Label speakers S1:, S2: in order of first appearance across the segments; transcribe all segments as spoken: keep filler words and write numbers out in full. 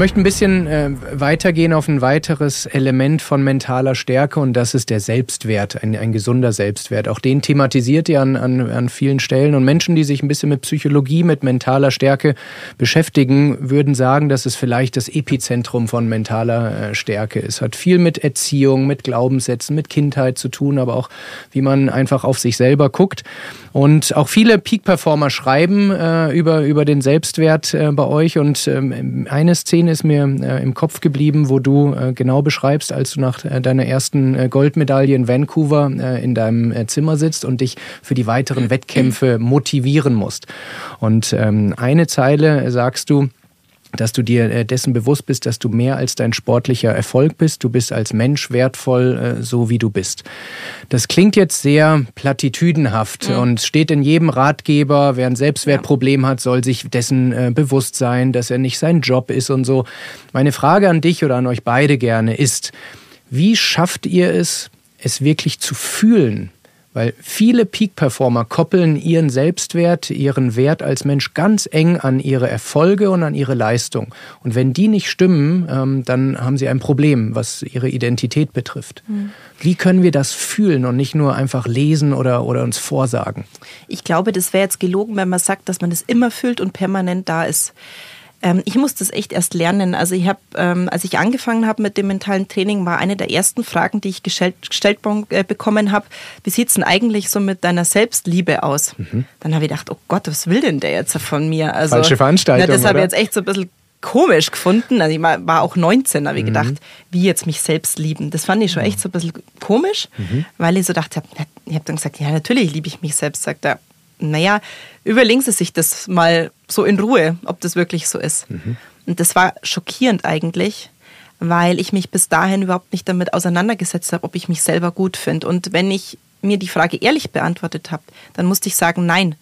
S1: möchte ein bisschen äh, weitergehen auf ein weiteres Element von mentaler Stärke und das ist der Selbstwert, ein, ein gesunder Selbstwert. Auch den thematisiert ihr an, an, an vielen Stellen und Menschen, die sich ein bisschen mit Psychologie, mit mentaler Stärke beschäftigen, würden sagen, dass es vielleicht das Epizentrum von mentaler äh, Stärke ist. Hat viel mit Erziehung, mit Glaubenssätzen, mit Kindheit zu tun, aber auch wie man einfach auf sich selber guckt. Und auch viele Peak-Performer schreiben äh, über, über den Selbstwert äh, bei euch und ähm, eine Szene ist mir äh, im Kopf geblieben, wo du äh, genau beschreibst, als du nach äh, deiner ersten äh, Goldmedaille in Vancouver äh, in deinem äh, Zimmer sitzt und dich für die weiteren Wettkämpfe motivieren musst. Und ähm, eine Zeile sagst du, dass du dir dessen bewusst bist, dass du mehr als dein sportlicher Erfolg bist. Du bist als Mensch wertvoll, so wie du bist. Das klingt jetzt sehr platitüdenhaft mhm. und steht in jedem Ratgeber, wer ein Selbstwertproblem hat, soll sich dessen bewusst sein, dass er nicht sein Job ist und so. Meine Frage an dich oder an euch beide gerne ist, wie schafft ihr es, es wirklich zu fühlen? Weil viele Peak-Performer koppeln ihren Selbstwert, ihren Wert als Mensch ganz eng an ihre Erfolge und an ihre Leistung. Und wenn die nicht stimmen, ähm, dann haben sie ein Problem, was ihre Identität betrifft. Mhm. Wie können wir das fühlen und nicht nur einfach lesen oder, oder uns vorsagen?
S2: Ich glaube, das wäre jetzt gelogen, wenn man sagt, dass man das immer fühlt und permanent da ist. Ich muss das echt erst lernen. Also ich habe, ähm, als ich angefangen habe mit dem mentalen Training, war eine der ersten Fragen, die ich gestellt, gestellt äh, bekommen habe, wie sieht es denn eigentlich so mit deiner Selbstliebe aus? Mhm. Dann habe ich gedacht, oh Gott, was will denn der jetzt von mir? Also,
S1: falsche Veranstaltung,
S2: na, das habe ich
S1: oder?
S2: jetzt echt so ein bisschen komisch gefunden. Also ich war auch neunzehn, habe ich mhm. gedacht, wie jetzt mich selbst lieben. Das fand ich schon echt so ein bisschen komisch, mhm. weil ich so dachte, ich habe dann gesagt, ja, natürlich liebe ich mich selbst. Sagt er, naja, überlegen Sie sich das mal so in Ruhe, ob das wirklich so ist. Mhm. Und das war schockierend eigentlich, weil ich mich bis dahin überhaupt nicht damit auseinandergesetzt habe, ob ich mich selber gut finde. Und wenn ich mir die Frage ehrlich beantwortet habe, dann musste ich sagen, nein.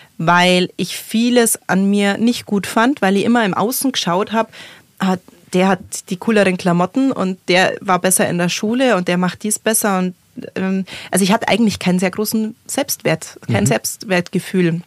S2: Weil ich vieles an mir nicht gut fand, weil ich immer im Außen geschaut habe, der hat die cooleren Klamotten und der war besser in der Schule und der macht dies besser und also ich hatte eigentlich keinen sehr großen Selbstwert, kein mhm. Selbstwertgefühl.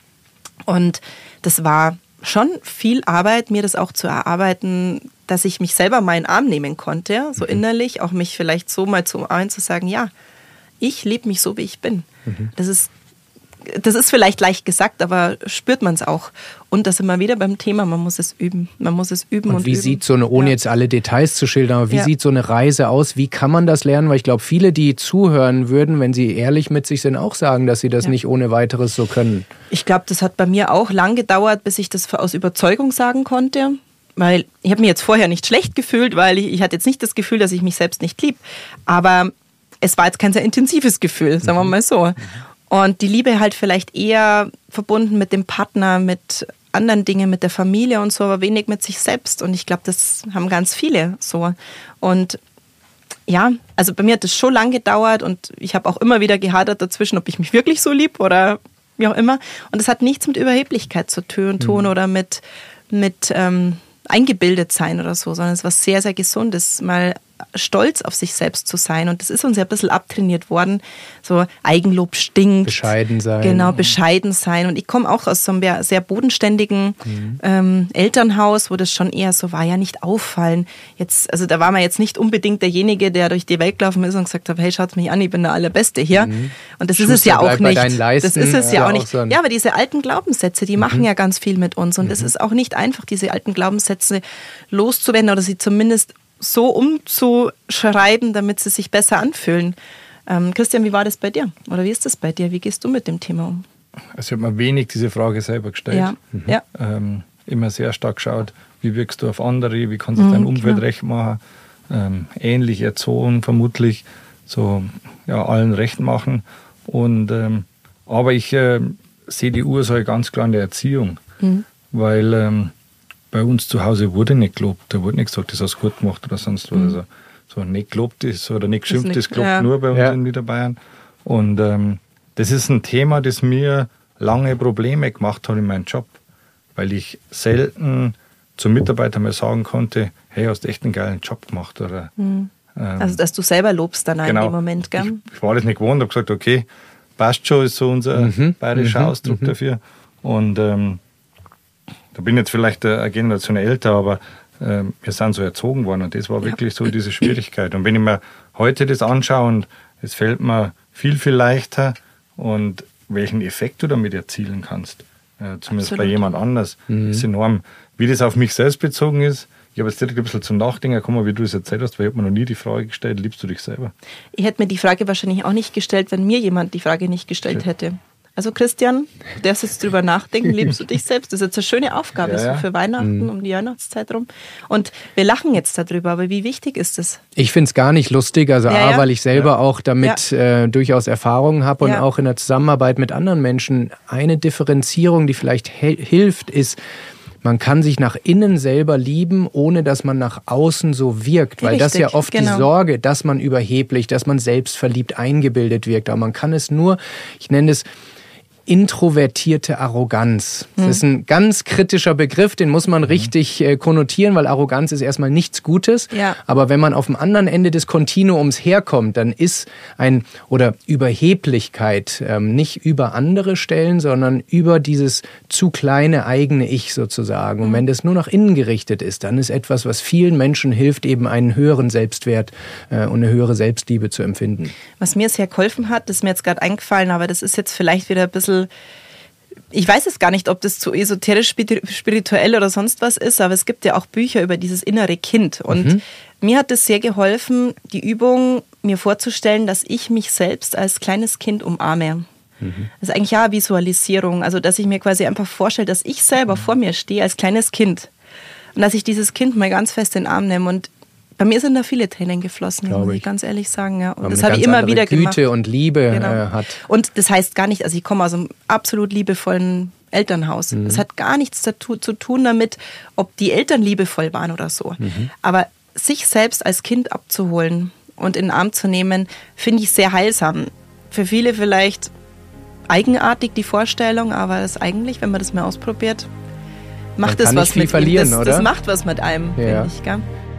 S2: Und das war schon viel Arbeit, mir das auch zu erarbeiten, dass ich mich selber mal in den Arm nehmen konnte, so mhm. innerlich, auch mich vielleicht so mal zu umarmen, zu sagen, ja, ich liebe mich so, wie ich bin. Mhm. Das ist Das ist vielleicht leicht gesagt, aber spürt man es auch. Und das immer wieder beim Thema, man muss es üben. Man muss es üben und,
S1: und wie
S2: üben.
S1: sieht so eine, ohne ja. jetzt alle Details zu schildern, aber wie ja. sieht so eine Reise aus? Wie kann man das lernen? Weil ich glaube, viele, die zuhören würden, wenn sie ehrlich mit sich sind, auch sagen, dass sie das ja. nicht ohne weiteres so können.
S2: Ich glaube, das hat bei mir auch lang gedauert, bis ich das aus Überzeugung sagen konnte. Weil ich habe mich jetzt vorher nicht schlecht gefühlt, weil ich, ich hatte jetzt nicht das Gefühl, dass ich mich selbst nicht lieb. Aber es war jetzt kein sehr intensives Gefühl, sagen wir mal so. Mhm. Und die Liebe halt vielleicht eher verbunden mit dem Partner, mit anderen Dingen, mit der Familie und so, aber wenig mit sich selbst. Und ich glaube, das haben ganz viele so. Und ja, also bei mir hat das schon lang gedauert und ich habe auch immer wieder gehadert dazwischen, ob ich mich wirklich so lieb oder wie auch immer. Und das hat nichts mit Überheblichkeit zu tun mhm. oder mit, mit ähm, eingebildet sein oder so, sondern es war sehr, sehr Gesundes, mal stolz auf sich selbst zu sein. Und das ist uns ja ein bisschen abtrainiert worden. So Eigenlob stinkt.
S1: Bescheiden sein.
S2: Genau, bescheiden sein. Und ich komme auch aus so einem sehr bodenständigen mhm. ähm, Elternhaus, wo das schon eher so war, ja nicht auffallen. Jetzt, also da war man jetzt nicht unbedingt derjenige, der durch die Welt gelaufen ist und gesagt hat, hey, schaut mich an, ich bin der Allerbeste hier. Mhm. Und das Schuster ist es ja auch nicht. Das ist es ja, ja auch nicht. Auch so ja, aber diese alten Glaubenssätze, die mhm. machen ja ganz viel mit uns. Und es mhm. ist auch nicht einfach, diese alten Glaubenssätze loszuwerden oder sie zumindest so umzuschreiben, damit sie sich besser anfühlen. Ähm, Christian, wie war das bei dir? Oder wie ist das bei dir? Wie gehst du mit dem Thema um?
S3: Also ich habe mir wenig diese Frage selber gestellt.
S2: Ja. Mhm. Ja.
S3: Ähm, immer sehr stark geschaut, wie wirkst du auf andere, wie kannst du mhm, dein Umfeld genau. recht machen, ähm, ähnlich erzogen vermutlich, so ja, allen recht machen. Und, ähm, aber ich äh, sehe die Ursache ganz klar in der Erziehung, mhm. weil ähm, bei uns zu Hause wurde nicht gelobt. Da wurde nicht gesagt, das hast du gut gemacht oder sonst was. Mhm. Also, so nicht gelobt ist oder nicht geschimpft ist, gelobt ja. nur bei uns ja. in Niederbayern. Und ähm, das ist ein Thema, das mir lange Probleme gemacht hat in meinem Job. Weil ich selten zum Mitarbeiter mal sagen konnte, hey, hast echt einen geilen Job gemacht. Oder,
S2: mhm. ähm, also, dass du selber lobst dann genau, in dem Moment, gell?
S3: Ich, ich war das nicht gewohnt, habe gesagt, okay, passt schon, ist so unser mhm. bayerischer mhm. Ausdruck mhm. dafür. Und ähm, da bin ich jetzt vielleicht eine Generation älter, aber äh, wir sind so erzogen worden und das war ja. wirklich so diese Schwierigkeit. Und wenn ich mir heute das anschaue und es fällt mir viel, viel leichter und welchen Effekt du damit erzielen kannst, äh, zumindest Absolut. Bei jemand anders, mhm. ist enorm. Wie das auf mich selbst bezogen ist, ich habe jetzt direkt ein bisschen zum Nachdenken gekommen, wie du es erzählt hast, weil ich habe mir noch nie die Frage gestellt, liebst du dich selber?
S2: Ich hätte mir die Frage wahrscheinlich auch nicht gestellt, wenn mir jemand die Frage nicht gestellt okay. hätte. Also Christian, du darfst jetzt drüber nachdenken, liebst du dich selbst? Das ist jetzt eine schöne Aufgabe, ja, ja. so für Weihnachten, mhm. um die Weihnachtszeit rum. Und wir lachen jetzt darüber, aber wie wichtig ist das?
S1: Ich finde es gar nicht lustig, also
S2: ja,
S1: A,
S2: ja.
S1: weil ich selber ja. auch damit ja. äh, durchaus Erfahrungen habe und
S2: ja.
S1: auch in der Zusammenarbeit mit anderen Menschen. Eine Differenzierung, die vielleicht he- hilft, ist, man kann sich nach innen selber lieben, ohne dass man nach außen so wirkt. Weil Richtig, das ja oft genau. die Sorge, dass man überheblich, dass man selbstverliebt eingebildet wirkt. Aber man kann es nur, ich nenne es introvertierte Arroganz. Das hm. ist ein ganz kritischer Begriff, den muss man richtig äh, konnotieren, weil Arroganz ist erstmal nichts Gutes.
S2: Ja.
S1: Aber wenn man auf dem anderen Ende des Kontinuums herkommt, dann ist ein, oder Überheblichkeit ähm, nicht über andere stellen, sondern über dieses zu kleine eigene Ich sozusagen. Und hm. wenn das nur nach innen gerichtet ist, dann ist etwas, was vielen Menschen hilft, eben einen höheren Selbstwert äh, und eine höhere Selbstliebe zu empfinden.
S2: Was mir sehr geholfen hat, das ist mir jetzt gerade eingefallen, aber das ist jetzt vielleicht wieder ein bisschen, ich weiß es gar nicht, ob das zu esoterisch, spirituell oder sonst was ist, aber es gibt ja auch Bücher über dieses innere Kind. Und mhm. mir hat es sehr geholfen, die Übung mir vorzustellen, dass ich mich selbst als kleines Kind umarme. Mhm. Das ist eigentlich ja eine Visualisierung, also dass ich mir quasi einfach vorstelle, dass ich selber vor mir stehe als kleines Kind und dass ich dieses Kind mal ganz fest in den Arm nehme. Und bei mir sind da viele Tränen geflossen, muss ich, ich ganz ehrlich sagen. Ja. Und
S1: Weil
S2: das habe ich immer wieder
S1: Güte
S2: gemacht.
S1: Güte und Liebe
S2: genau.
S1: äh, hat.
S2: Und das heißt gar nicht, also ich komme aus einem absolut liebevollen Elternhaus. Mhm. Das hat gar nichts dazu, zu tun damit, ob die Eltern liebevoll waren oder so. Mhm. Aber sich selbst als Kind abzuholen und in den Arm zu nehmen, finde ich sehr heilsam. Für viele vielleicht eigenartig die Vorstellung, aber das eigentlich, wenn man das mal ausprobiert, macht es was mit
S1: verlieren,
S2: ihm. Das,
S1: oder?
S2: das macht was mit einem,
S1: ja.
S2: finde ich. Gell?